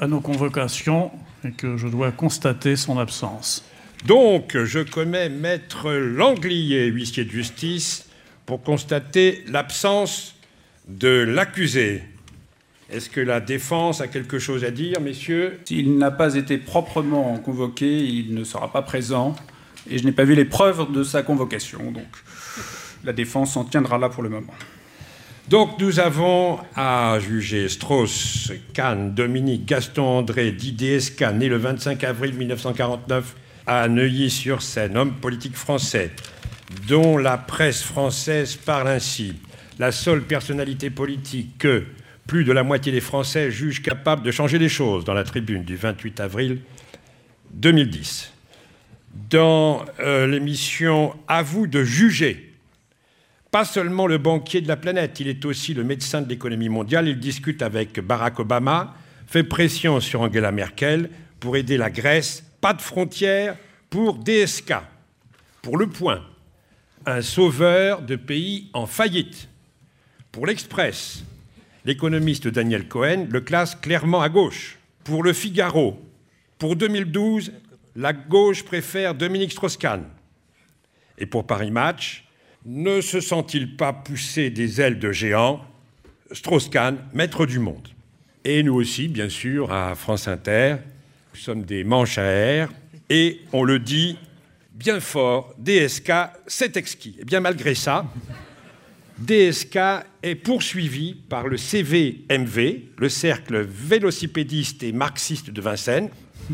à nos convocations et que je dois constater son absence. Donc, je commets maître Langlier, huissier de justice, pour constater l'absence de l'accusé. Est-ce que la défense a quelque chose à dire, messieurs? S'il n'a pas été proprement convoqué, il ne sera pas présent. Et je n'ai pas vu les preuves de sa convocation. Donc, la défense en tiendra là pour le moment. Donc, nous avons à juger Strauss-Kahn, Dominique, Gaston-André, Didier DSK, né le 25 avril 1949 à Neuilly-sur-Seine, homme politique français, dont la presse française parle ainsi. La seule personnalité politique que plus de la moitié des Français jugent capable de changer les choses, dans la Tribune du 28 avril 2010. Dans l'émission « À vous de juger », pas seulement le banquier de la planète, il est aussi le médecin de l'économie mondiale. Il discute avec Barack Obama, fait pression sur Angela Merkel pour aider la Grèce. Pas de frontières pour DSK. Pour Le Point, un sauveur de pays en faillite. Pour l'Express, l'économiste Daniel Cohen le classe clairement à gauche. Pour Le Figaro, pour 2012, la gauche préfère Dominique Strauss-Kahn. Et pour Paris Match, ne se sent-il pas pousser des ailes de géant? Strauss-Kahn, maître du monde. Et nous aussi, bien sûr, à France Inter, nous sommes des manches à air, et on le dit bien fort, DSK, c'est exquis. Et bien malgré ça, DSK est poursuivi par le CVMV, le cercle vélocipédiste et marxiste de Vincennes,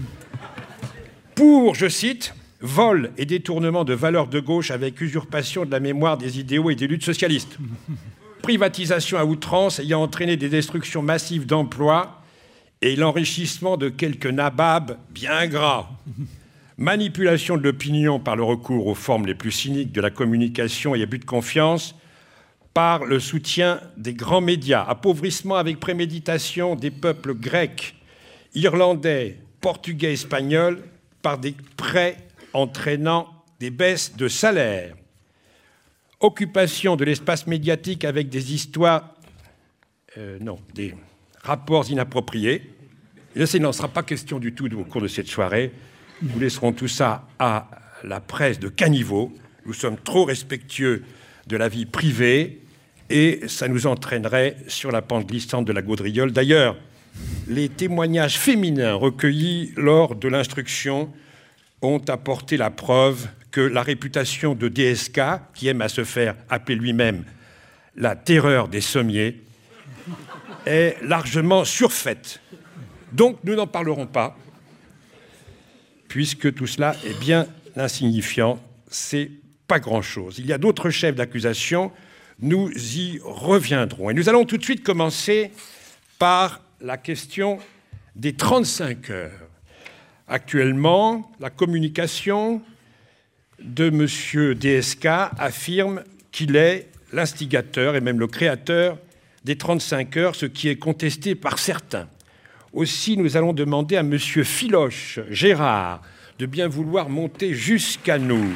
pour, je cite, vol et détournement de valeurs de gauche avec usurpation de la mémoire des idéaux et des luttes socialistes. Privatisation à outrance ayant entraîné des destructions massives d'emplois et l'enrichissement de quelques nababs bien gras. Manipulation de l'opinion par le recours aux formes les plus cyniques de la communication et abus de confiance par le soutien des grands médias. Appauvrissement avec préméditation des peuples grecs, irlandais, portugais, espagnols par des prêts entraînant des baisses de salaire, occupation de l'espace médiatique avec des histoires, des rapports inappropriés. Et là, il n'en sera pas question du tout au cours de cette soirée. Nous laisserons tout ça à la presse de caniveau. Nous sommes trop respectueux de la vie privée et ça nous entraînerait sur la pente glissante de la gaudriole. D'ailleurs, les témoignages féminins recueillis lors de l'instruction ont apporté la preuve que la réputation de DSK, qui aime à se faire appeler lui-même la terreur des sommiers, est largement surfaite. Donc nous n'en parlerons pas, puisque tout cela est bien insignifiant, c'est pas grand-chose. Il y a d'autres chefs d'accusation, nous y reviendrons. Et nous allons tout de suite commencer par la question des 35 heures. Actuellement, la communication de M. DSK affirme qu'il est l'instigateur et même le créateur des 35 heures, ce qui est contesté par certains. Aussi, nous allons demander à M. Filoche Gérard de bien vouloir monter jusqu'à nous.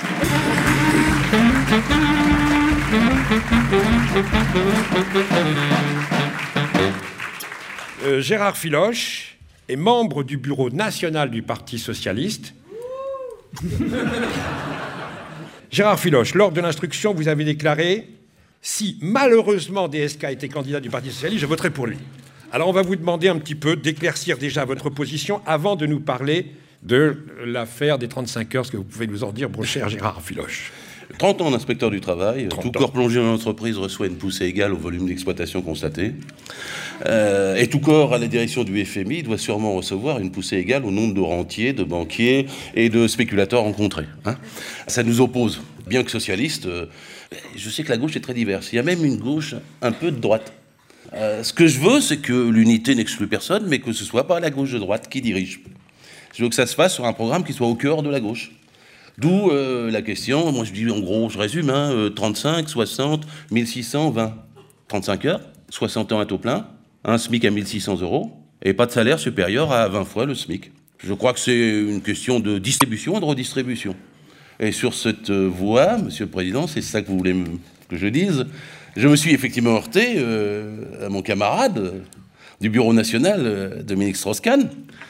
Gérard Filoche est membre du bureau national du Parti socialiste. Gérard Filoche, lors de l'instruction, vous avez déclaré « Si malheureusement DSK était candidat du Parti socialiste, je voterai pour lui ». Alors on va vous demander un petit peu d'éclaircir déjà votre position avant de nous parler de l'affaire des 35 heures, ce que vous pouvez nous en dire, mon cher Gérard Filoche. 30 ans d'inspecteur du travail, tout corps plongé dans l'entreprise reçoit une poussée égale au volume d'exploitation constaté. Et tout corps à la direction du FMI doit sûrement recevoir une poussée égale au nombre de rentiers, de banquiers et de spéculateurs rencontrés. Ça nous oppose. Bien que socialiste, je sais que la gauche est très diverse. Il y a même une gauche un peu de droite. Ce que je veux, c'est que l'unité n'exclue personne, mais que ce soit pas la gauche de droite qui dirige. Je veux que ça se fasse sur un programme qui soit au cœur de la gauche. D'où la question, moi je dis en gros, je résume, 35, 60, 1600, 20. 35 heures, 60 ans à taux plein, un SMIC à 1600 €, et pas de salaire supérieur à 20 fois le SMIC. Je crois que c'est une question de distribution et de redistribution. Et sur cette voie, Monsieur le Président, c'est ça que vous voulez que je dise, je me suis effectivement heurté à mon camarade du Bureau national, Dominique Strauss-Kahn,